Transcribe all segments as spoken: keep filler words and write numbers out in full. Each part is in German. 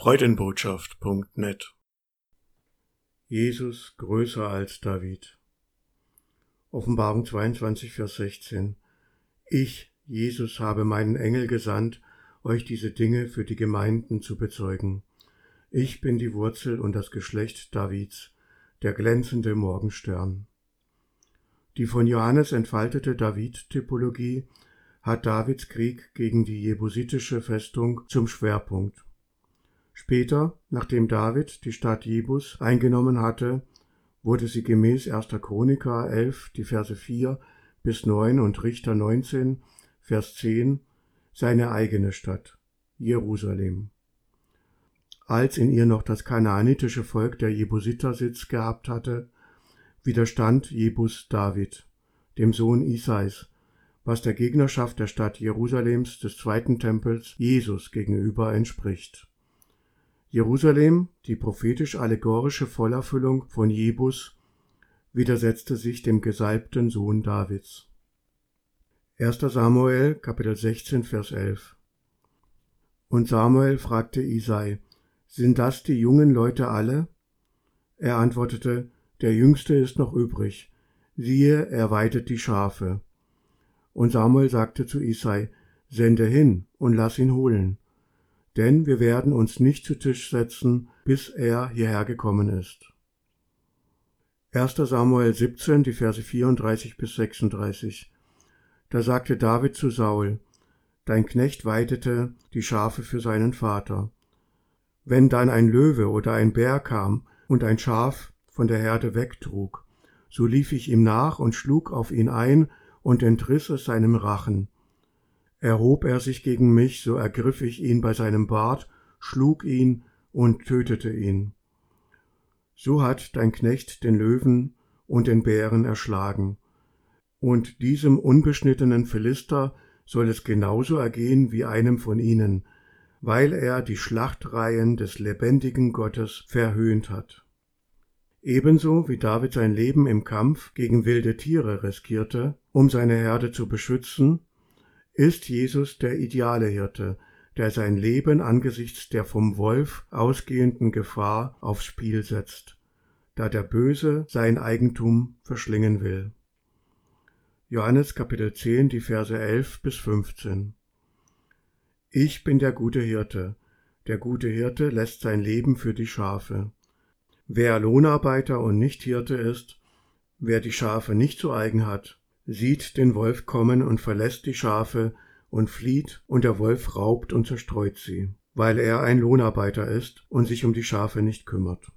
Freudenbotschaft Punkt net. Jesus größer als David. Offenbarung zweiundzwanzig, Vers sechzehn. Ich, Jesus, habe meinen Engel gesandt, euch diese Dinge für die Gemeinden zu bezeugen. Ich bin die Wurzel und das Geschlecht Davids, der glänzende Morgenstern. Die von Johannes entfaltete David-Typologie hat Davids Krieg gegen die jebusitische Festung zum Schwerpunkt. Später, nachdem David die Stadt Jebus eingenommen hatte, wurde sie gemäß erster Chroniker elf, die Verse vier bis neun und Richter neunzehn, Vers zehn, seine eigene Stadt, Jerusalem. Als in ihr noch das kanaanitische Volk der Jebusiter Sitz gehabt hatte, widerstand Jebus David, dem Sohn Isais, was der Gegnerschaft der Stadt Jerusalems des zweiten Tempels Jesus gegenüber entspricht. Jerusalem, die prophetisch-allegorische Vollerfüllung von Jebus, widersetzte sich dem gesalbten Sohn Davids. erster Samuel, Kapitel sechzehn, Vers elf. Und Samuel fragte Isai, sind das die jungen Leute alle? Er antwortete, der Jüngste ist noch übrig, siehe, er weidet die Schafe. Und Samuel sagte zu Isai, sende hin und lass ihn holen. Denn wir werden uns nicht zu Tisch setzen, bis er hierher gekommen ist. erster Samuel siebzehn, die Verse vierunddreißig bis sechsunddreißig. Da sagte David zu Saul, dein Knecht weidete die Schafe für seinen Vater. Wenn dann ein Löwe oder ein Bär kam und ein Schaf von der Herde wegtrug, so lief ich ihm nach und schlug auf ihn ein und entriss es seinem Rachen. Erhob er sich gegen mich, so ergriff ich ihn bei seinem Bart, schlug ihn und tötete ihn. So hat dein Knecht den Löwen und den Bären erschlagen. Und diesem unbeschnittenen Philister soll es genauso ergehen wie einem von ihnen, weil er die Schlachtreihen des lebendigen Gottes verhöhnt hat. Ebenso wie David sein Leben im Kampf gegen wilde Tiere riskierte, um seine Herde zu beschützen, ist Jesus der ideale Hirte, der sein Leben angesichts der vom Wolf ausgehenden Gefahr aufs Spiel setzt, da der Böse sein Eigentum verschlingen will. Johannes Kapitel zehn, die Verse elf bis fünfzehn. Ich bin der gute Hirte. Der gute Hirte lässt sein Leben für die Schafe. Wer Lohnarbeiter und nicht Hirte ist, wer die Schafe nicht zu eigen hat, sieht den Wolf kommen und verlässt die Schafe und flieht, und der Wolf raubt und zerstreut sie, weil er ein Lohnarbeiter ist und sich um die Schafe nicht kümmert.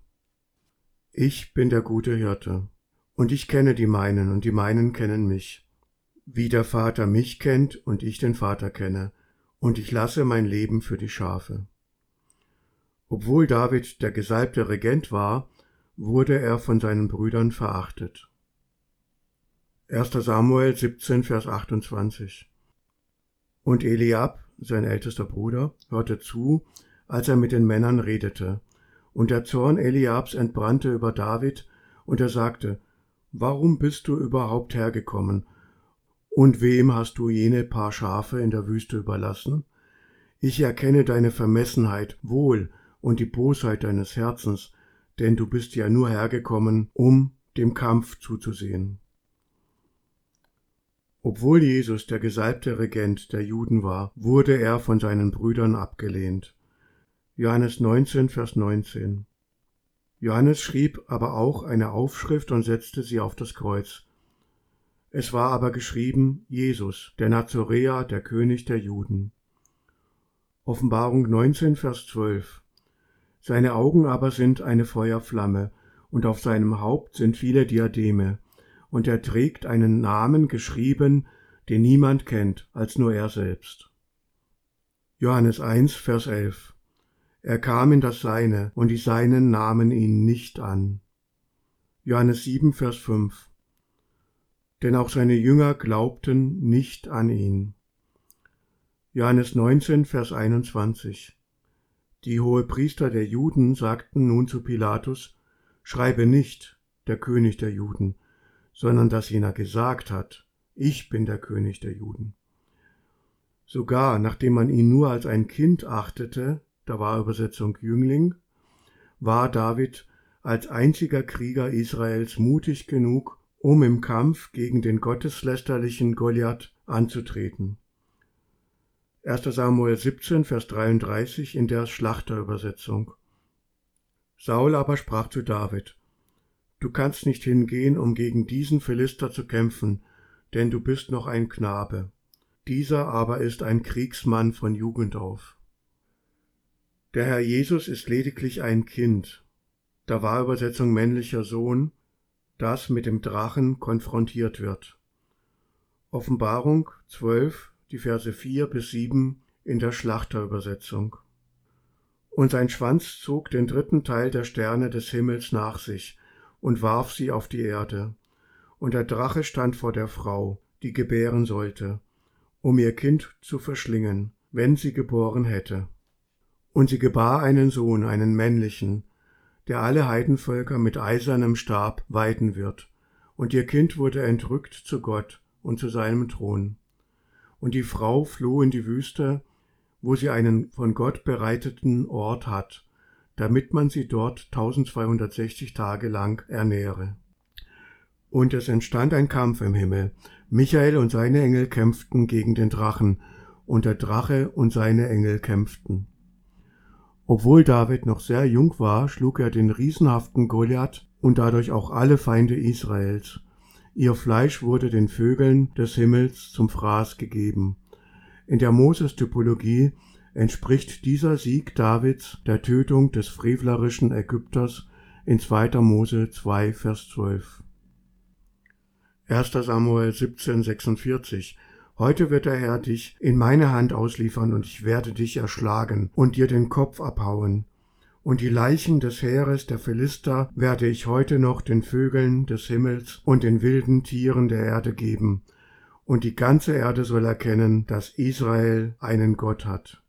Ich bin der gute Hirte, und ich kenne die meinen, und die meinen kennen mich, wie der Vater mich kennt und ich den Vater kenne, und ich lasse mein Leben für die Schafe. Obwohl David der gesalbte Regent war, wurde er von seinen Brüdern verachtet. erster Samuel siebzehn, Vers achtundzwanzig. Und Eliab, sein ältester Bruder, hörte zu, als er mit den Männern redete. Und der Zorn Eliabs entbrannte über David, und er sagte, warum bist du überhaupt hergekommen? Und wem hast du jene paar Schafe in der Wüste überlassen? Ich erkenne deine Vermessenheit wohl und die Bosheit deines Herzens, denn du bist ja nur hergekommen, um dem Kampf zuzusehen. Obwohl Jesus der gesalbte Regent der Juden war, wurde er von seinen Brüdern abgelehnt. Johannes neunzehn, Vers neunzehn. Johannes schrieb aber auch eine Aufschrift und setzte sie auf das Kreuz. Es war aber geschrieben, Jesus, der Nazoräer, der König der Juden. Offenbarung neunzehn, Vers zwölf. Seine Augen aber sind eine Feuerflamme, und auf seinem Haupt sind viele Diademe, und er trägt einen Namen geschrieben, den niemand kennt, als nur er selbst. Johannes eins, Vers elf. Er kam in das Seine, und die Seinen nahmen ihn nicht an. Johannes sieben, Vers fünf. Denn auch seine Jünger glaubten nicht an ihn. Johannes neunzehn, Vers einundzwanzig. Die Hohepriester der Juden sagten nun zu Pilatus, schreibe nicht, der König der Juden, sondern dass jener gesagt hat, ich bin der König der Juden. Sogar nachdem man ihn nur als ein Kind achtete, da war Übersetzung Jüngling, war David als einziger Krieger Israels mutig genug, um im Kampf gegen den gotteslästerlichen Goliath anzutreten. erster Samuel siebzehn, Vers dreiunddreißig in der Schlachterübersetzung. Saul aber sprach zu David: Du kannst nicht hingehen, um gegen diesen Philister zu kämpfen, denn du bist noch ein Knabe. Dieser aber ist ein Kriegsmann von Jugend auf. Der Herr Jesus ist lediglich ein Kind, da war Übersetzung männlicher Sohn, das mit dem Drachen konfrontiert wird. Offenbarung zwölf, die Verse vier bis sieben in der Schlachterübersetzung. Und sein Schwanz zog den dritten Teil der Sterne des Himmels nach sich und warf sie auf die Erde. Und der Drache stand vor der Frau, die gebären sollte, um ihr Kind zu verschlingen, wenn sie geboren hätte. Und sie gebar einen Sohn, einen männlichen, der alle Heidenvölker mit eisernem Stab weiden wird. Und ihr Kind wurde entrückt zu Gott und zu seinem Thron. Und die Frau floh in die Wüste, wo sie einen von Gott bereiteten Ort hat, damit man sie dort eintausendzweihundertsechzig Tage lang ernähre. Und es entstand ein Kampf im Himmel. Michael und seine Engel kämpften gegen den Drachen, und der Drache und seine Engel kämpften. Obwohl David noch sehr jung war, schlug er den riesenhaften Goliath und dadurch auch alle Feinde Israels. Ihr Fleisch wurde den Vögeln des Himmels zum Fraß gegeben. In der Moses-Typologie entspricht dieser Sieg Davids der Tötung des frevlerischen Ägypters in zweiter Mose zwei, Vers zwölf. erster Samuel siebzehn, sechsundvierzig. Heute wird der Herr dich in meine Hand ausliefern, und ich werde dich erschlagen und dir den Kopf abhauen. Und die Leichen des Heeres der Philister werde ich heute noch den Vögeln des Himmels und den wilden Tieren der Erde geben. Und die ganze Erde soll erkennen, dass Israel einen Gott hat.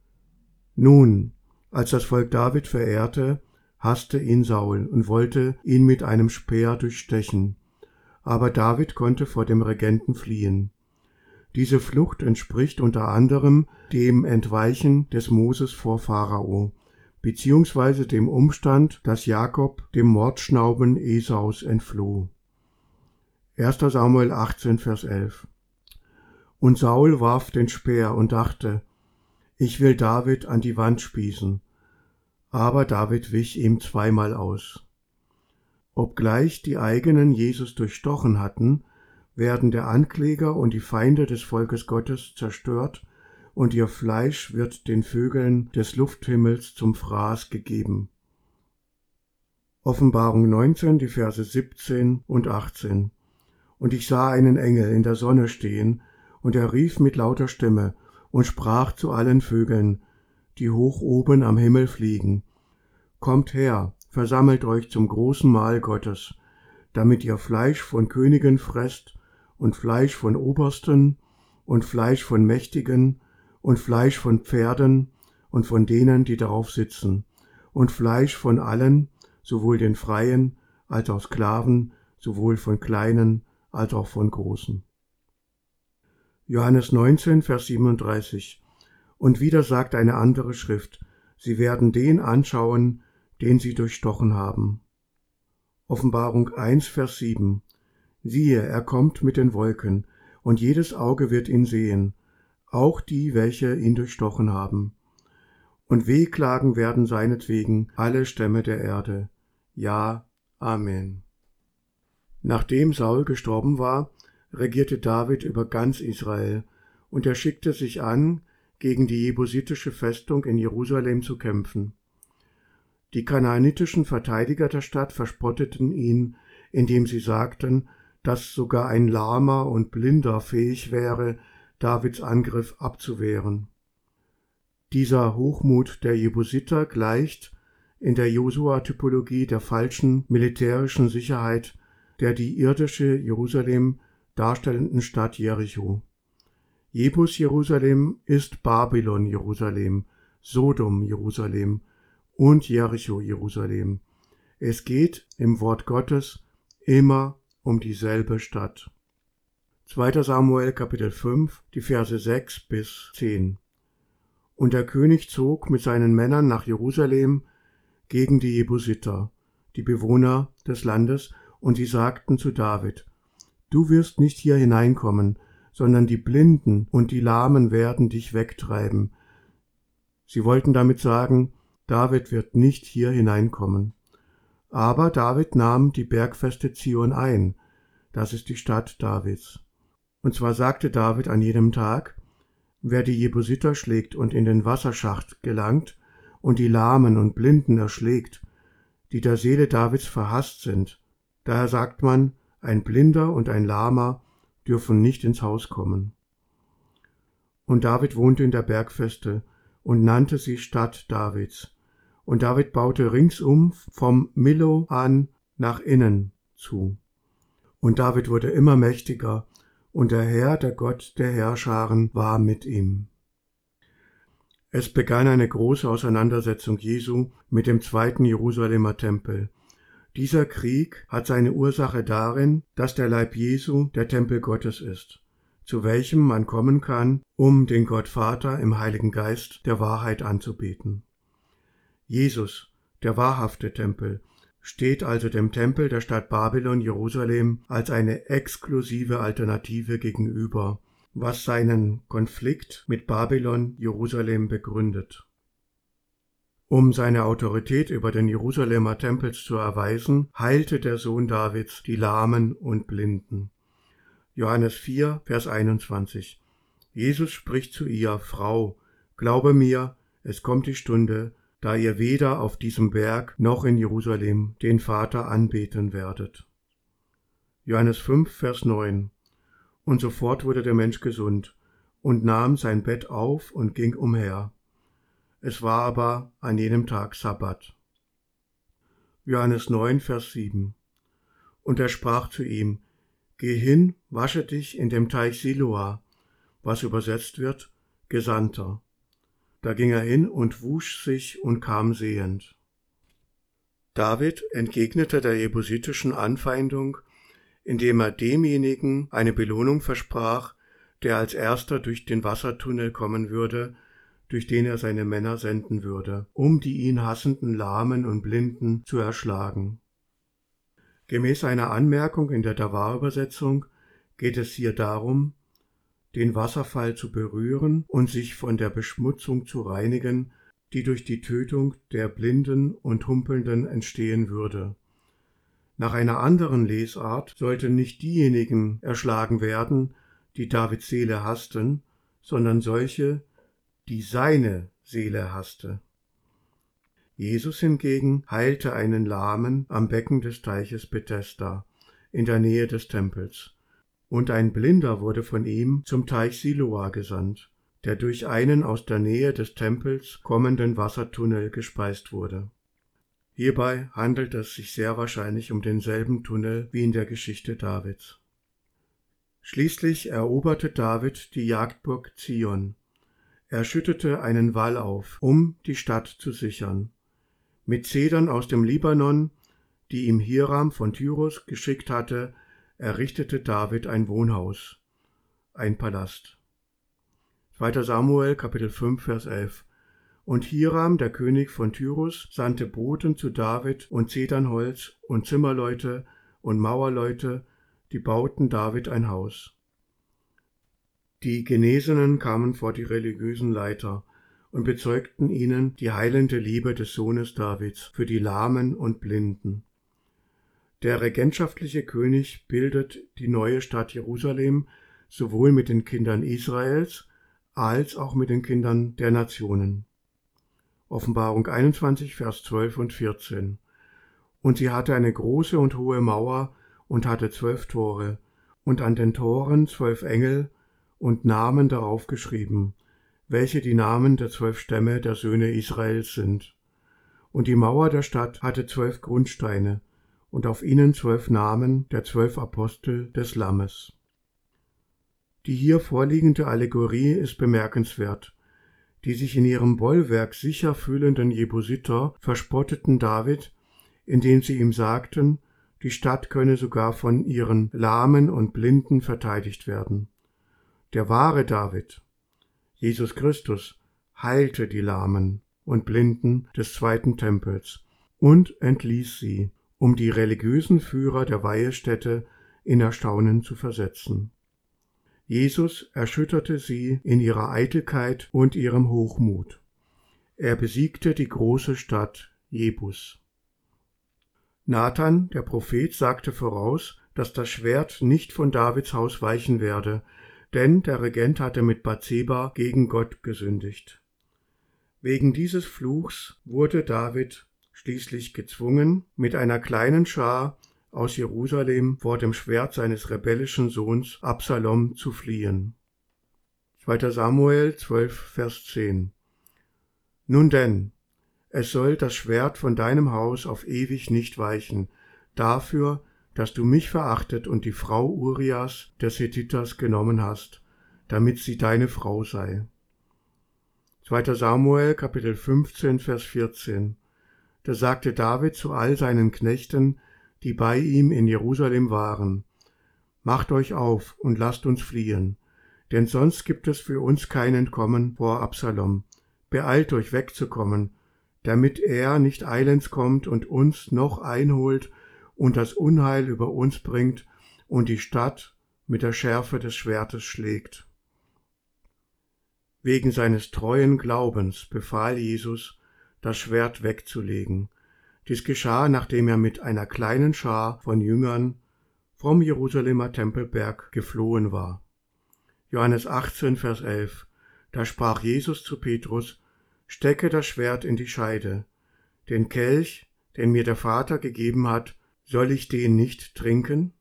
Nun, als das Volk David verehrte, hasste ihn Saul und wollte ihn mit einem Speer durchstechen. Aber David konnte vor dem Regenten fliehen. Diese Flucht entspricht unter anderem dem Entweichen des Moses vor Pharao, beziehungsweise dem Umstand, dass Jakob dem Mordschnauben Esaus entfloh. erster Samuel achtzehn, Vers elf. Und Saul warf den Speer und dachte: Ich will David an die Wand spießen. Aber David wich ihm zweimal aus. Obgleich die eigenen Jesus durchstochen hatten, werden der Ankläger und die Feinde des Volkes Gottes zerstört, und ihr Fleisch wird den Vögeln des Lufthimmels zum Fraß gegeben. Offenbarung neunzehn, die Verse siebzehn und achtzehn. Und ich sah einen Engel in der Sonne stehen, und er rief mit lauter Stimme und sprach zu allen Vögeln, die hoch oben am Himmel fliegen: Kommt her, versammelt euch zum großen Mahl Gottes, damit ihr Fleisch von Königen fresst und Fleisch von Obersten und Fleisch von Mächtigen und Fleisch von Pferden und von denen, die darauf sitzen, und Fleisch von allen, sowohl den Freien als auch Sklaven, sowohl von Kleinen als auch von Großen. Johannes neunzehn, Vers siebenunddreißig. Und wieder sagt eine andere Schrift: Sie werden den anschauen, den sie durchstochen haben. Offenbarung eins, Vers sieben. Siehe, er kommt mit den Wolken, und jedes Auge wird ihn sehen, auch die, welche ihn durchstochen haben. Und wehklagen werden seinetwegen alle Stämme der Erde. Ja, Amen. Nachdem Saul gestorben war, regierte David über ganz Israel, und er schickte sich an, gegen die jebusitische Festung in Jerusalem zu kämpfen. Die kanaanitischen Verteidiger der Stadt verspotteten ihn, indem sie sagten, dass sogar ein Lahmer und Blinder fähig wäre, Davids Angriff abzuwehren. Dieser Hochmut der Jebusiter gleicht in der Josua-Typologie der falschen militärischen Sicherheit der die irdische Jerusalem darstellenden Stadt Jericho. Jebus Jerusalem ist Babylon Jerusalem, Sodom Jerusalem und Jericho Jerusalem. Es geht im Wort Gottes immer um dieselbe Stadt. zweiter Samuel Kapitel fünf, die Verse sechs bis zehn. Und der König zog mit seinen Männern nach Jerusalem gegen die Jebusiter, die Bewohner des Landes, und sie sagten zu David: Du wirst nicht hier hineinkommen, sondern die Blinden und die Lahmen werden dich wegtreiben. Sie wollten damit sagen, David wird nicht hier hineinkommen. Aber David nahm die bergfeste Zion ein, das ist die Stadt Davids. Und zwar sagte David an jedem Tag: Wer die Jebusiter schlägt und in den Wasserschacht gelangt und die Lahmen und Blinden erschlägt, die der Seele Davids verhasst sind, daher sagt man, ein Blinder und ein Lahmer dürfen nicht ins Haus kommen. Und David wohnte in der Bergfeste und nannte sie Stadt Davids. Und David baute ringsum vom Millo an nach innen zu. Und David wurde immer mächtiger, und der Herr, der Gott der Heerscharen, war mit ihm. Es begann eine große Auseinandersetzung Jesu mit dem zweiten Jerusalemer Tempel. Dieser Krieg hat seine Ursache darin, dass der Leib Jesu der Tempel Gottes ist, zu welchem man kommen kann, um den Gott Vater im Heiligen Geist der Wahrheit anzubeten. Jesus, der wahrhafte Tempel, steht also dem Tempel der Stadt Babylon Jerusalem als eine exklusive Alternative gegenüber, was seinen Konflikt mit Babylon Jerusalem begründet. Um seine Autorität über den Jerusalemer Tempel zu erweisen, heilte der Sohn Davids die Lahmen und Blinden. Johannes vier, Vers einundzwanzig. Jesus spricht zu ihr: Frau, glaube mir, es kommt die Stunde, da ihr weder auf diesem Berg noch in Jerusalem den Vater anbeten werdet. Johannes fünf, Vers neun. Und sofort wurde der Mensch gesund und nahm sein Bett auf und ging umher. Es war aber an jenem Tag Sabbat. Johannes neun, Vers sieben. Und er sprach zu ihm: Geh hin, wasche dich in dem Teich Siloa, was übersetzt wird, Gesandter. Da ging er hin und wusch sich und kam sehend. David entgegnete der jebusitischen Anfeindung, indem er demjenigen eine Belohnung versprach, der als erster durch den Wassertunnel kommen würde, durch den er seine Männer senden würde, um die ihn hassenden Lahmen und Blinden zu erschlagen. Gemäß einer Anmerkung in der Davar-Übersetzung geht es hier darum, den Wasserfall zu berühren und sich von der Beschmutzung zu reinigen, die durch die Tötung der Blinden und Humpelnden entstehen würde. Nach einer anderen Lesart sollten nicht diejenigen erschlagen werden, die Davids Seele hassten, sondern solche, die seine Seele hasste. Jesus hingegen heilte einen Lahmen am Becken des Teiches Bethesda, in der Nähe des Tempels. Und ein Blinder wurde von ihm zum Teich Siloa gesandt, der durch einen aus der Nähe des Tempels kommenden Wassertunnel gespeist wurde. Hierbei handelt es sich sehr wahrscheinlich um denselben Tunnel wie in der Geschichte Davids. Schließlich eroberte David die Jagdburg Zion. Er schüttete einen Wall auf, um die Stadt zu sichern. Mit Zedern aus dem Libanon, die ihm Hiram von Tyrus geschickt hatte, errichtete David ein Wohnhaus, ein Palast. zweiter Samuel, Kapitel fünf, Vers elf. Und Hiram, der König von Tyrus, sandte Boten zu David und Zedernholz und Zimmerleute und Mauerleute, die bauten David ein Haus. Die Genesenen kamen vor die religiösen Leiter und bezeugten ihnen die heilende Liebe des Sohnes Davids für die Lahmen und Blinden. Der regentschaftliche König bildet die neue Stadt Jerusalem sowohl mit den Kindern Israels als auch mit den Kindern der Nationen. Offenbarung einundzwanzig, Vers zwölf und vierzehn. Und sie hatte eine große und hohe Mauer und hatte zwölf Tore, und an den Toren zwölf Engel und Namen darauf geschrieben, welche die Namen der zwölf Stämme der Söhne Israels sind. Und die Mauer der Stadt hatte zwölf Grundsteine, und auf ihnen zwölf Namen der zwölf Apostel des Lammes. Die hier vorliegende Allegorie ist bemerkenswert. Die sich in ihrem Bollwerk sicher fühlenden Jebusiter verspotteten David, indem sie ihm sagten, die Stadt könne sogar von ihren Lahmen und Blinden verteidigt werden. Der wahre David, Jesus Christus, heilte die Lahmen und Blinden des zweiten Tempels und entließ sie, um die religiösen Führer der Weihestätte in Erstaunen zu versetzen. Jesus erschütterte sie in ihrer Eitelkeit und ihrem Hochmut. Er besiegte die große Stadt Jebus. Nathan, der Prophet, sagte voraus, dass das Schwert nicht von Davids Haus weichen werde, denn der Regent hatte mit Bathseba gegen Gott gesündigt. Wegen dieses Fluchs wurde David schließlich gezwungen, mit einer kleinen Schar aus Jerusalem vor dem Schwert seines rebellischen Sohns Absalom zu fliehen. zweiter Samuel zwölf, Vers zehn. Nun denn, es soll das Schwert von deinem Haus auf ewig nicht weichen, dafür, dass du mich verachtet und die Frau Urias des Hethiters genommen hast, damit sie deine Frau sei. zweiter Samuel, Kapitel fünfzehn, Vers vierzehn. Da sagte David zu all seinen Knechten, die bei ihm in Jerusalem waren: Macht euch auf und lasst uns fliehen, denn sonst gibt es für uns kein Entkommen vor Absalom. Beeilt euch wegzukommen, damit er nicht eilends kommt und uns noch einholt und das Unheil über uns bringt und die Stadt mit der Schärfe des Schwertes schlägt. Wegen seines treuen Glaubens befahl Jesus, das Schwert wegzulegen. Dies geschah, nachdem er mit einer kleinen Schar von Jüngern vom Jerusalemer Tempelberg geflohen war. Johannes achtzehn, Vers elf. Da sprach Jesus zu Petrus: Stecke das Schwert in die Scheide. Den Kelch, den mir der Vater gegeben hat, soll ich den nicht trinken?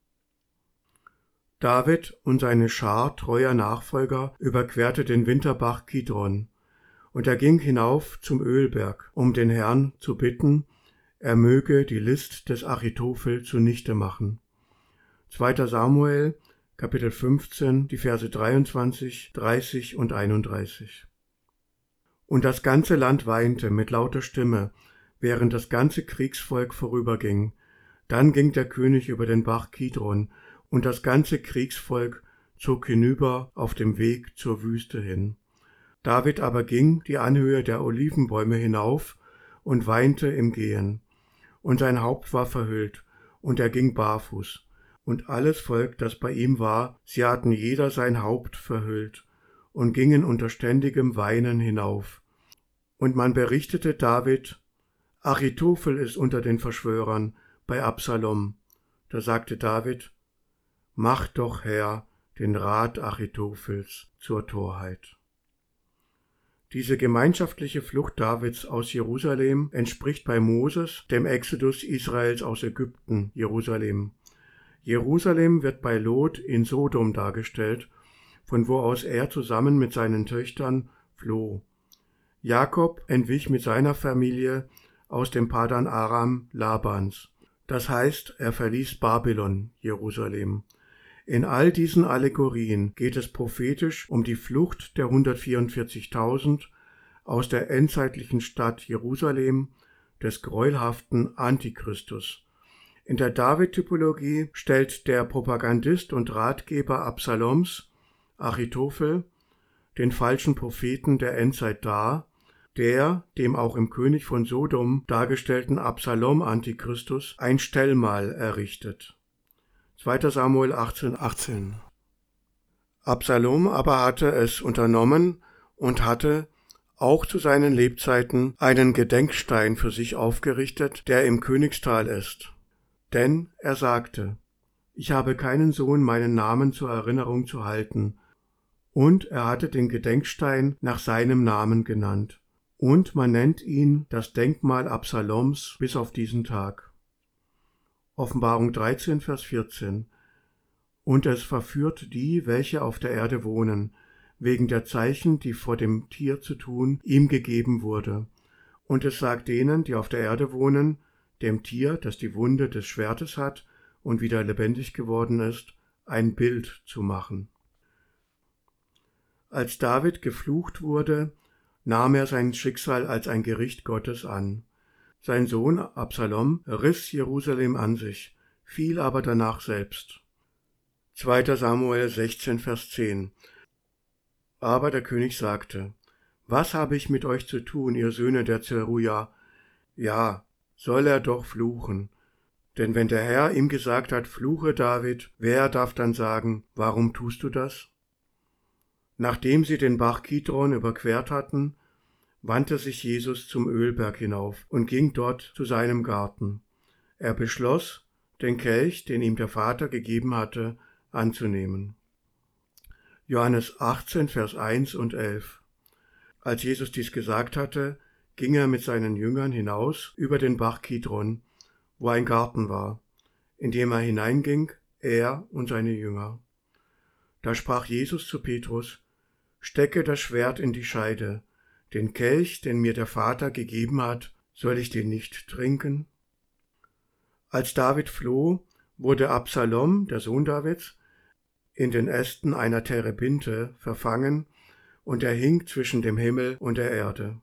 David und seine Schar treuer Nachfolger überquerte den Winterbach Kidron, und er ging hinauf zum Ölberg, um den Herrn zu bitten, er möge die List des Achitophel zunichte machen. zweiter Samuel, Kapitel fünfzehn, die Verse dreiundzwanzig, dreißig und einunddreißig. Und das ganze Land weinte mit lauter Stimme, während das ganze Kriegsvolk vorüberging. Dann ging der König über den Bach Kidron, und das ganze Kriegsvolk zog hinüber auf dem Weg zur Wüste hin. David aber ging die Anhöhe der Olivenbäume hinauf und weinte im Gehen. Und sein Haupt war verhüllt, und er ging barfuß. Und alles Volk, das bei ihm war, sie hatten jeder sein Haupt verhüllt und gingen unter ständigem Weinen hinauf. Und man berichtete David: Achitophel ist unter den Verschwörern bei Absalom. Da sagte David: Mach doch, Herr, den Rat Achitophels zur Torheit. Diese gemeinschaftliche Flucht Davids aus Jerusalem entspricht bei Moses dem Exodus Israels aus Ägypten, Jerusalem. Jerusalem wird bei Lot in Sodom dargestellt, von wo aus er zusammen mit seinen Töchtern floh. Jakob entwich mit seiner Familie aus dem Padan Aram Labans. Das heißt, er verließ Babylon, Jerusalem. In all diesen Allegorien geht es prophetisch um die Flucht der hundertvierundvierzigtausend aus der endzeitlichen Stadt Jerusalem, des gräuelhaften Antichristus. In der David-Typologie stellt der Propagandist und Ratgeber Absaloms, Achitophel, den falschen Propheten der Endzeit dar, der dem auch im König von Sodom dargestellten Absalom-Antichristus ein Stellmahl errichtet. zweiter Samuel achtzehn, achtzehn. Absalom aber hatte es unternommen und hatte auch zu seinen Lebzeiten einen Gedenkstein für sich aufgerichtet, der im Königstal ist. Denn er sagte: Ich habe keinen Sohn, meinen Namen zur Erinnerung zu halten. Und er hatte den Gedenkstein nach seinem Namen genannt. Und man nennt ihn das Denkmal Absaloms bis auf diesen Tag. Offenbarung dreizehn, Vers vierzehn. Und es verführt die, welche auf der Erde wohnen, wegen der Zeichen, die vor dem Tier zu tun, ihm gegeben wurde. Und es sagt denen, die auf der Erde wohnen, dem Tier, das die Wunde des Schwertes hat und wieder lebendig geworden ist, ein Bild zu machen. Als David geflucht wurde, nahm er sein Schicksal als ein Gericht Gottes an. Sein Sohn Absalom riss Jerusalem an sich, fiel aber danach selbst. zweiter Samuel sechzehn, Vers zehn. Aber der König sagte: Was habe ich mit euch zu tun, ihr Söhne der Zeruja? Ja, soll er doch fluchen. Denn wenn der Herr ihm gesagt hat, fluche David, wer darf dann sagen, warum tust du das? Nachdem sie den Bach Kidron überquert hatten, wandte sich Jesus zum Ölberg hinauf und ging dort zu seinem Garten. Er beschloss, den Kelch, den ihm der Vater gegeben hatte, anzunehmen. Johannes achtzehn, Vers eins und elf. Als Jesus dies gesagt hatte, ging er mit seinen Jüngern hinaus über den Bach Kidron, wo ein Garten war, in dem er hineinging, er und seine Jünger. Da sprach Jesus zu Petrus: Stecke das Schwert in die Scheide, den Kelch, den mir der Vater gegeben hat, soll ich den nicht trinken? Als David floh, wurde Absalom, der Sohn Davids, in den Ästen einer Terebinte verfangen, und er hing zwischen dem Himmel und der Erde.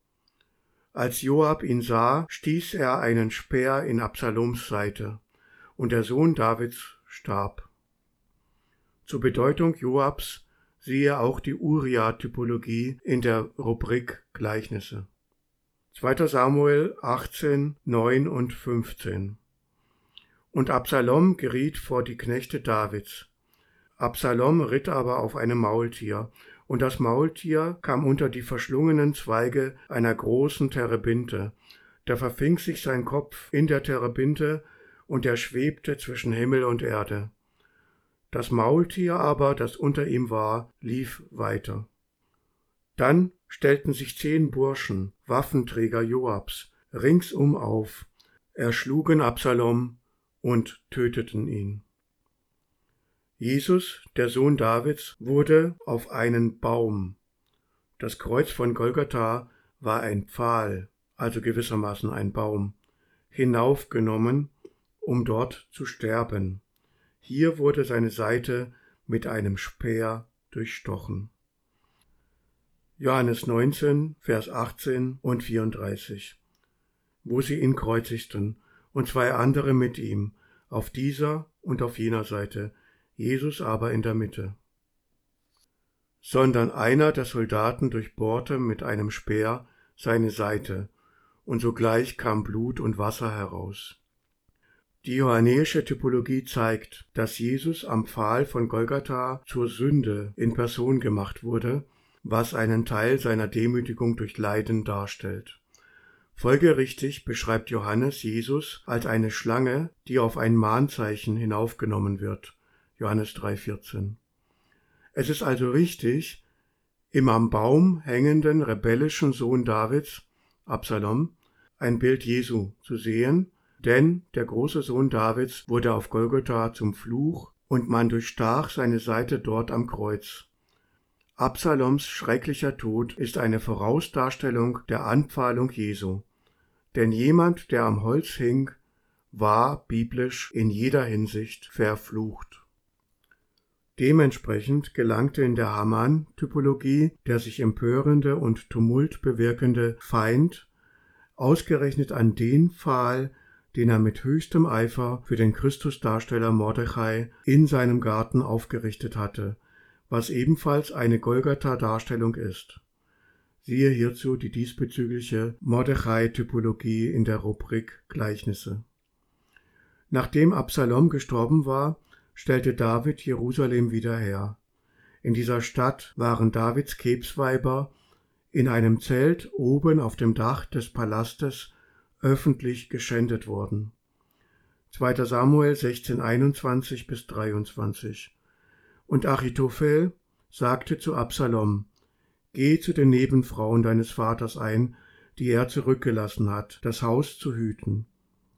Als Joab ihn sah, stieß er einen Speer in Absaloms Seite, und der Sohn Davids starb. Zur Bedeutung Joabs siehe auch die Uria-Typologie in der Rubrik Gleichnisse. zweiter Samuel achtzehn, neun und fünfzehn. Und Absalom geriet vor die Knechte Davids. Absalom ritt aber auf einem Maultier, und das Maultier kam unter die verschlungenen Zweige einer großen Terebinte. Da verfing sich sein Kopf in der Terebinte, und er schwebte zwischen Himmel und Erde. Das Maultier aber, das unter ihm war, lief weiter. Dann stellten sich zehn Burschen, Waffenträger Joabs, ringsum auf, erschlugen Absalom und töteten ihn. Jesus, der Sohn Davids, wurde auf einen Baum. Das Kreuz von Golgatha war ein Pfahl, also gewissermaßen ein Baum, hinaufgenommen, um dort zu sterben. Hier wurde seine Seite mit einem Speer durchstochen. Johannes neunzehn, Vers achtzehn und vierunddreißig. Wo sie ihn kreuzigten, und zwei andere mit ihm, auf dieser und auf jener Seite, Jesus aber in der Mitte. Sondern einer der Soldaten durchbohrte mit einem Speer seine Seite, und sogleich kam Blut und Wasser heraus. Die johannäische Typologie zeigt, dass Jesus am Pfahl von Golgatha zur Sünde in Person gemacht wurde, was einen Teil seiner Demütigung durch Leiden darstellt. Folgerichtig beschreibt Johannes Jesus als eine Schlange, die auf ein Mahnzeichen hinaufgenommen wird. Johannes drei, vierzehn. Es ist also richtig, im am Baum hängenden rebellischen Sohn Davids, Absalom, ein Bild Jesu zu sehen, denn der große Sohn Davids wurde auf Golgatha zum Fluch und man durchstach seine Seite dort am Kreuz. Absaloms schrecklicher Tod ist eine Vorausdarstellung der Anpfahlung Jesu, denn jemand, der am Holz hing, war biblisch in jeder Hinsicht verflucht. Dementsprechend gelangte in der Haman-Typologie der sich empörende und Tumult bewirkende Feind ausgerechnet an den Pfahl, den er mit höchstem Eifer für den Christusdarsteller Mordechai in seinem Garten aufgerichtet hatte, was ebenfalls eine Golgatha-Darstellung ist. Siehe hierzu die diesbezügliche Mordechai-Typologie in der Rubrik Gleichnisse. Nachdem Absalom gestorben war, stellte David Jerusalem wieder her. In dieser Stadt waren Davids Kebsweiber in einem Zelt oben auf dem Dach des Palastes öffentlich geschändet worden. zweiter Samuel sechzehn, einundzwanzig bis dreiundzwanzig. Und Achitophel sagte zu Absalom: Geh zu den Nebenfrauen deines Vaters ein, die er zurückgelassen hat, das Haus zu hüten.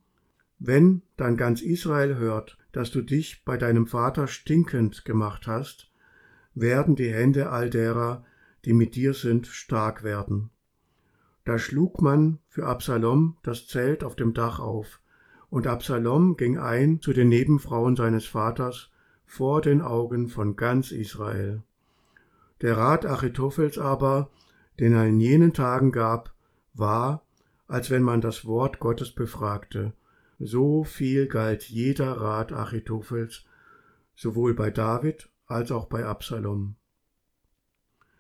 Wenn dann ganz Israel hört, dass du dich bei deinem Vater stinkend gemacht hast, werden die Hände all derer, die mit dir sind, stark werden. Da schlug man für Absalom das Zelt auf dem Dach auf, und Absalom ging ein zu den Nebenfrauen seines Vaters vor den Augen von ganz Israel. Der Rat Achitophels aber, den er in jenen Tagen gab, war, als wenn man das Wort Gottes befragte. So viel galt jeder Rat Achitophels, sowohl bei David als auch bei Absalom.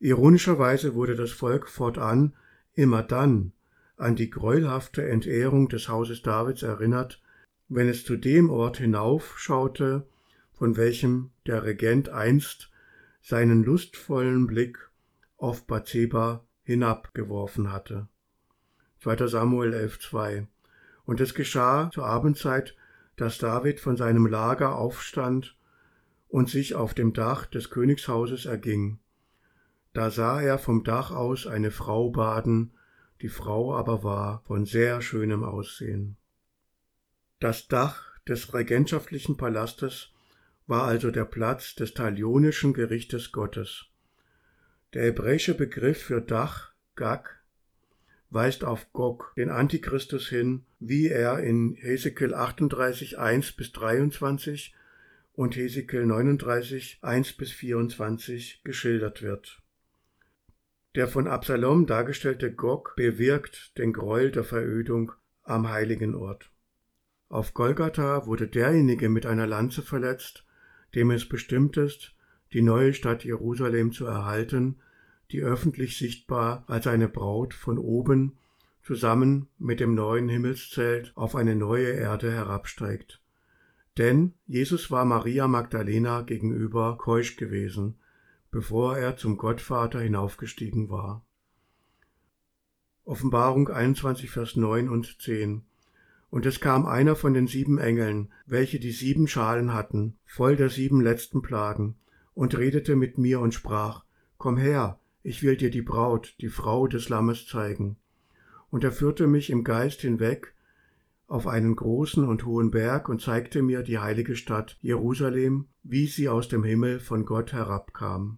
Ironischerweise wurde das Volk fortan immer dann an die gräuelhafte Entehrung des Hauses Davids erinnert, wenn es zu dem Ort hinaufschaute, von welchem der Regent einst seinen lustvollen Blick auf Bathseba hinabgeworfen hatte. zweiter Samuel elf zwei. Und es geschah zur Abendzeit, dass David von seinem Lager aufstand und sich auf dem Dach des Königshauses erging. Da sah er vom Dach aus eine Frau baden, die Frau aber war von sehr schönem Aussehen. Das Dach des regentschaftlichen Palastes war also der Platz des talionischen Gerichtes Gottes. Der hebräische Begriff für Dach, Gag, weist auf Gog, den Antichristus hin, wie er in Hesekiel achtunddreißig, eins bis dreiundzwanzig und Hesekiel neununddreißig, eins bis vierundzwanzig geschildert wird. Der von Absalom dargestellte Gog bewirkt den Gräuel der Verödung am heiligen Ort. Auf Golgatha wurde derjenige mit einer Lanze verletzt, dem es bestimmt ist, die neue Stadt Jerusalem zu erhalten, die öffentlich sichtbar als eine Braut von oben zusammen mit dem neuen Himmelszelt auf eine neue Erde herabsteigt. Denn Jesus war Maria Magdalena gegenüber keusch gewesen, bevor er zum Gottvater hinaufgestiegen war. Offenbarung einundzwanzig, Vers neun und zehn. Und es kam einer von den sieben Engeln, welche die sieben Schalen hatten, voll der sieben letzten Plagen, und redete mit mir und sprach: Komm her, ich will dir die Braut, die Frau des Lammes zeigen. Und er führte mich im Geist hinweg auf einen großen und hohen Berg und zeigte mir die heilige Stadt Jerusalem, wie sie aus dem Himmel von Gott herabkam.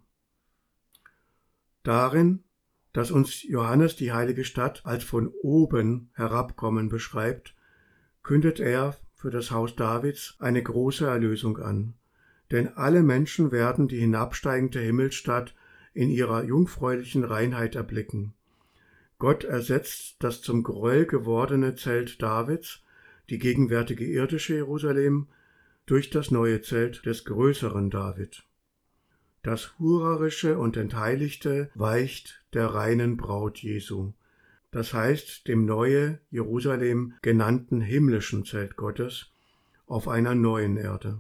Darin, dass uns Johannes die heilige Stadt als von oben herabkommen beschreibt, kündet er für das Haus Davids eine große Erlösung an. Denn alle Menschen werden die hinabsteigende Himmelsstadt in ihrer jungfräulichen Reinheit erblicken. Gott ersetzt das zum Gräuel gewordene Zelt Davids, die gegenwärtige irdische Jerusalem, durch das neue Zelt des größeren David. Das Hurerische und Entheiligte weicht der reinen Braut Jesu, das heißt dem neue Jerusalem genannten himmlischen Zelt Gottes, auf einer neuen Erde.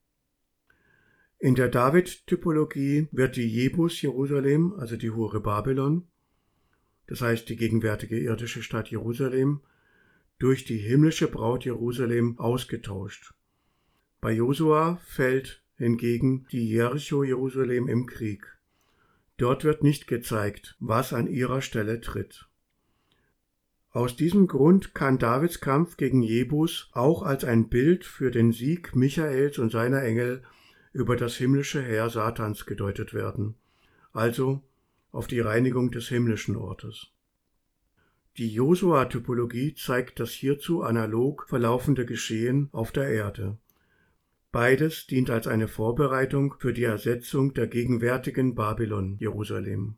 In der David-Typologie wird die Jebus Jerusalem, also die Hure Babylon, das heißt die gegenwärtige irdische Stadt Jerusalem, durch die himmlische Braut Jerusalem ausgetauscht. Bei Josua fällt hingegen die Jericho Jerusalem im Krieg. Dort wird nicht gezeigt, was an ihrer Stelle tritt. Aus diesem Grund kann Davids Kampf gegen Jebus auch als ein Bild für den Sieg Michaels und seiner Engel über das himmlische Heer Satans gedeutet werden, also auf die Reinigung des himmlischen Ortes. Die Josua-Typologie zeigt das hierzu analog verlaufende Geschehen auf der Erde. Beides dient als eine Vorbereitung für die Ersetzung der gegenwärtigen Babylon Jerusalem.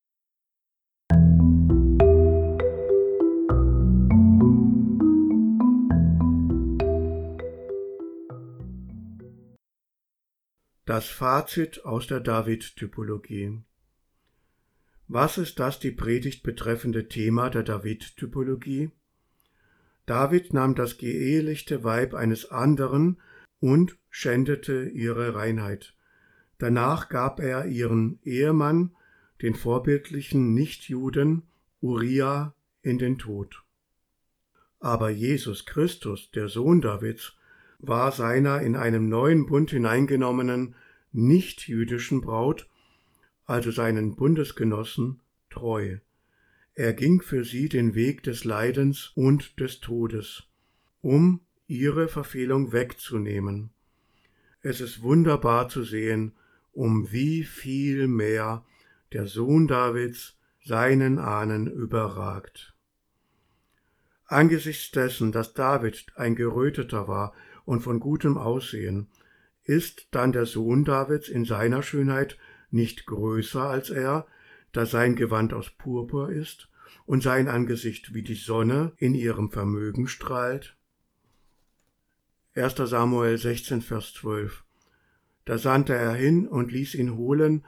Das Fazit aus der David-Typologie. Was ist das die Predigt betreffende Thema der David-Typologie? David nahm das geehelichte Weib eines anderen und schändete ihre Reinheit. Danach gab er ihren Ehemann, den vorbildlichen Nichtjuden Uria, in den Tod. Aber Jesus Christus, der Sohn Davids, war seiner in einem neuen Bund hineingenommenen nichtjüdischen Braut, also seinen Bundesgenossen, treu. Er ging für sie den Weg des Leidens und des Todes, um ihre Verfehlung wegzunehmen. Es ist wunderbar zu sehen, um wie viel mehr der Sohn Davids seinen Ahnen überragt. Angesichts dessen, dass David ein Geröteter war und von gutem Aussehen, ist dann der Sohn Davids in seiner Schönheit nicht größer als er, da sein Gewand aus Purpur ist und sein Angesicht wie die Sonne in ihrem Vermögen strahlt? erster Samuel sechzehn, Vers zwölf. Da sandte er hin und ließ ihn holen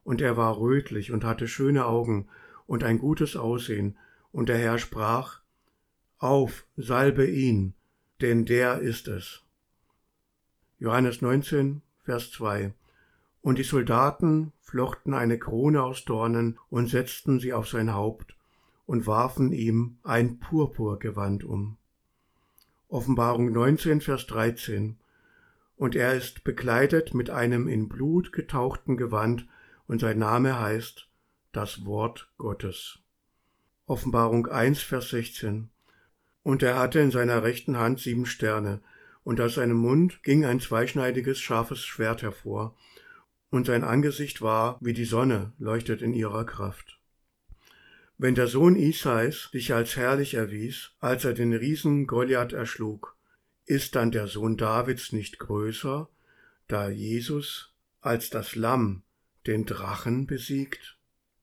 und er war rötlich und hatte schöne Augen und ein gutes Aussehen, und der Herr sprach: Auf, salbe ihn, denn der ist es. Johannes neunzehn, Vers zwei. Und die Soldaten flochten eine Krone aus Dornen und setzten sie auf sein Haupt und warfen ihm ein Purpurgewand um. Offenbarung neunzehn, Vers dreizehn. Und er ist bekleidet mit einem in Blut getauchten Gewand, und sein Name heißt das Wort Gottes. Offenbarung eins, Vers sechzehn. Und er hatte in seiner rechten Hand sieben Sterne, und aus seinem Mund ging ein zweischneidiges, scharfes Schwert hervor, und sein Angesicht war wie die Sonne, leuchtet in ihrer Kraft. Wenn der Sohn Isais sich als herrlich erwies, als er den Riesen Goliath erschlug, ist dann der Sohn Davids nicht größer, da Jesus als das Lamm den Drachen besiegt?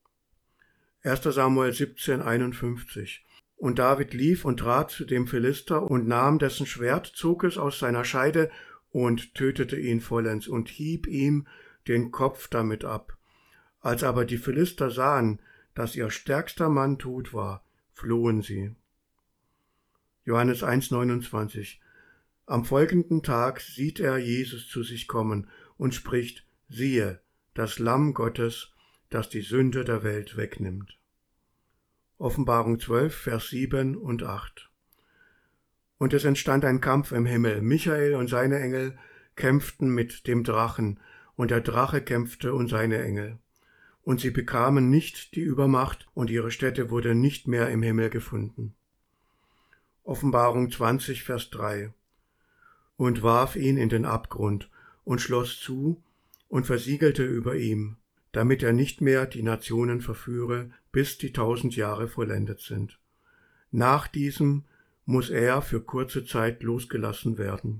erster Samuel siebzehn, einundfünfzig. Und David lief und trat zu dem Philister und nahm dessen Schwert, zog es aus seiner Scheide und tötete ihn vollends und hieb ihm den Kopf damit ab. Als aber die Philister sahen, dass ihr stärkster Mann tot war, flohen sie. Johannes eins, neunundzwanzig. Am folgenden Tag sieht er Jesus zu sich kommen und spricht: Siehe, das Lamm Gottes, das die Sünde der Welt wegnimmt. Offenbarung zwölf, Vers sieben und acht. Und es entstand ein Kampf im Himmel. Michael und seine Engel kämpften mit dem Drachen, und der Drache kämpfte und seine Engel. Und sie bekamen nicht die Übermacht, und ihre Stätte wurde nicht mehr im Himmel gefunden. Offenbarung zwanzig, Vers drei. Und warf ihn in den Abgrund und schloss zu und versiegelte über ihm, damit er nicht mehr die Nationen verführe, bis die tausend Jahre vollendet sind. Nach diesem muss er für kurze Zeit losgelassen werden.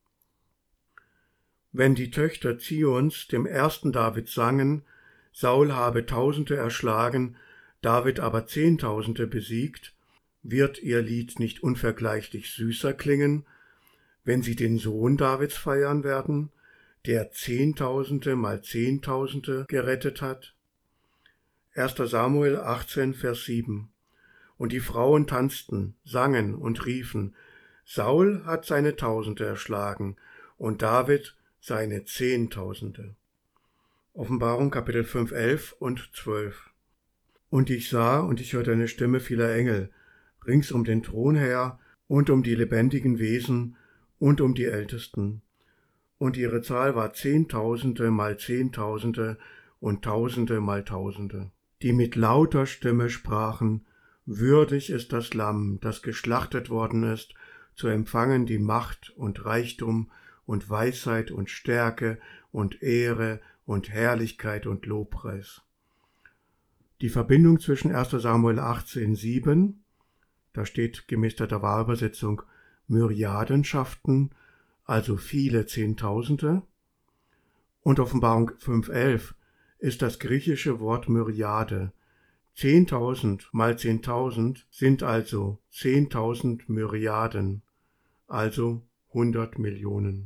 Wenn die Töchter Zions dem ersten David sangen, Saul habe Tausende erschlagen, David aber Zehntausende besiegt, wird ihr Lied nicht unvergleichlich süßer klingen, wenn sie den Sohn Davids feiern werden, der Zehntausende mal Zehntausende gerettet hat? erster Samuel achtzehn, Vers sieben. Und die Frauen tanzten, sangen und riefen: Saul hat seine Tausende erschlagen und David seine Zehntausende. Offenbarung Kapitel fünf, elf und zwölf. Und ich sah und ich hörte eine Stimme vieler Engel, rings um den Thron her und um die lebendigen Wesen und um die Ältesten. Und ihre Zahl war Zehntausende mal Zehntausende und Tausende mal Tausende, die mit lauter Stimme sprachen: Würdig ist das Lamm, das geschlachtet worden ist, zu empfangen die Macht und Reichtum und Weisheit und Stärke und Ehre und Herrlichkeit und Lobpreis. Die Verbindung zwischen erster Samuel achtzehn, sieben, da steht gemäß der Wahrübersetzung Myriadenschaften, also viele Zehntausende, und Offenbarung fünf, elf ist das griechische Wort Myriade. Zehntausend mal Zehntausend sind also Zehntausend Myriaden, also hundert Millionen.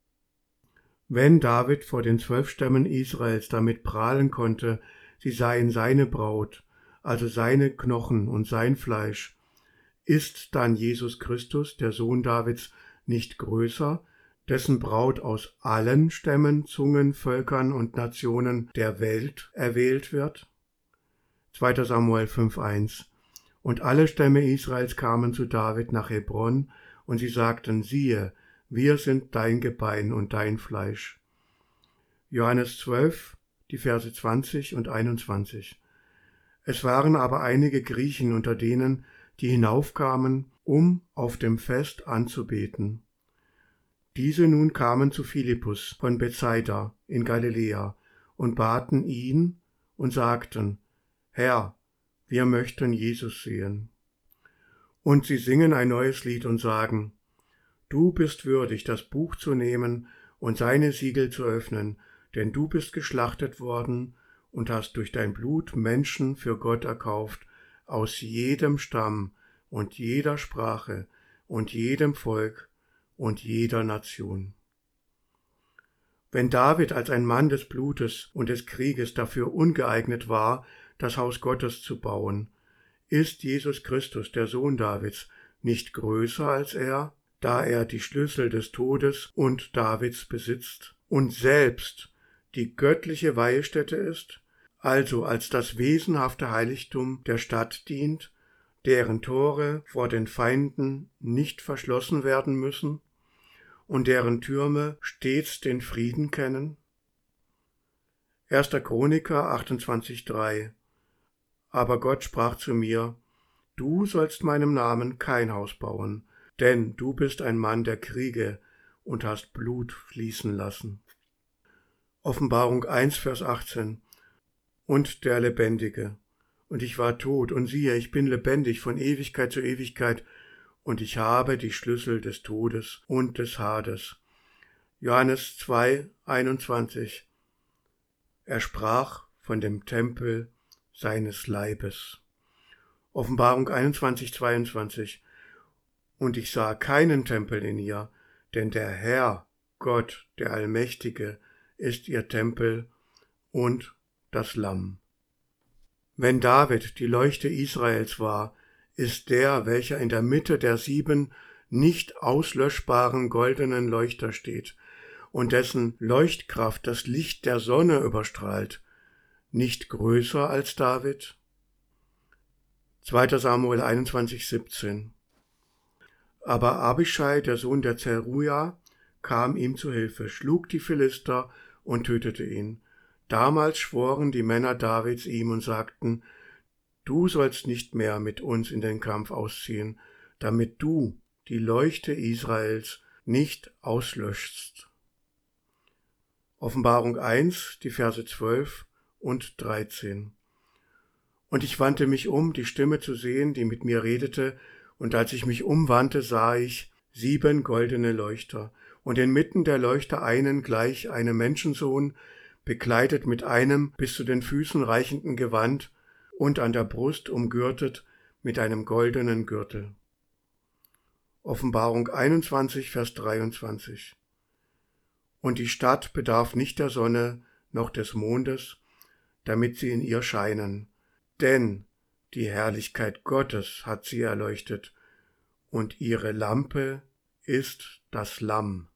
Wenn David vor den zwölf Stämmen Israels damit prahlen konnte, sie seien seine Braut, also seine Knochen und sein Fleisch, ist dann Jesus Christus, der Sohn Davids, nicht größer, dessen Braut aus allen Stämmen, Zungen, Völkern und Nationen der Welt erwählt wird? zweiter Samuel fünf, eins. Und alle Stämme Israels kamen zu David nach Hebron, und sie sagten: Siehe, wir sind dein Gebein und dein Fleisch. Johannes zwölf, die Verse zwanzig und einundzwanzig. Es waren aber einige Griechen unter denen, die hinaufkamen, um auf dem Fest anzubeten. Diese nun kamen zu Philippus von Bethsaida in Galiläa und baten ihn und sagten: Herr, wir möchten Jesus sehen. Und sie singen ein neues Lied und sagen: Du bist würdig, das Buch zu nehmen und seine Siegel zu öffnen, denn du bist geschlachtet worden und hast durch dein Blut Menschen für Gott erkauft, aus jedem Stamm und jeder Sprache und jedem Volk und jeder Nation. Wenn David als ein Mann des Blutes und des Krieges dafür ungeeignet war, das Haus Gottes zu bauen, ist Jesus Christus, der Sohn Davids, nicht größer als er, da er die Schlüssel des Todes und Davids besitzt und selbst die göttliche Weihestätte ist, also als das wesenhafte Heiligtum der Stadt dient, deren Tore vor den Feinden nicht verschlossen werden müssen und deren Türme stets den Frieden kennen? erster Chroniker achtundzwanzig drei. Aber Gott sprach zu mir: Du sollst meinem Namen kein Haus bauen, denn du bist ein Mann der Kriege und hast Blut fließen lassen. Offenbarung eins, Vers achtzehn. Und der Lebendige. Und ich war tot, und siehe, ich bin lebendig von Ewigkeit zu Ewigkeit, und ich habe die Schlüssel des Todes und des Hades. Johannes zwei, einundzwanzig. Er sprach von dem Tempel seines Leibes. Offenbarung einundzwanzig, zweiundzwanzig. Und ich sah keinen Tempel in ihr, denn der Herr, Gott, der Allmächtige, ist ihr Tempel und das Lamm. Wenn David die Leuchte Israels war, ist der, welcher in der Mitte der sieben nicht auslöschbaren goldenen Leuchter steht und dessen Leuchtkraft das Licht der Sonne überstrahlt, nicht größer als David? zweiter Samuel einundzwanzig, siebzehn. Aber Abischai, der Sohn der Zeruja, kam ihm zu Hilfe, schlug die Philister und tötete ihn. Damals schworen die Männer Davids ihm und sagten: Du sollst nicht mehr mit uns in den Kampf ausziehen, damit du die Leuchte Israels nicht auslöschst. Offenbarung eins, die Verse zwölf und dreizehn. Und ich wandte mich um, die Stimme zu sehen, die mit mir redete, und als ich mich umwandte, sah ich sieben goldene Leuchter, und inmitten der Leuchter einen gleich einem Menschensohn, bekleidet mit einem bis zu den Füßen reichenden Gewand und an der Brust umgürtet mit einem goldenen Gürtel. Offenbarung einundzwanzig, Vers dreiundzwanzig. Und die Stadt bedarf nicht der Sonne noch des Mondes, damit sie in ihr scheinen, denn die Herrlichkeit Gottes hat sie erleuchtet, und ihre Lampe ist das Lamm.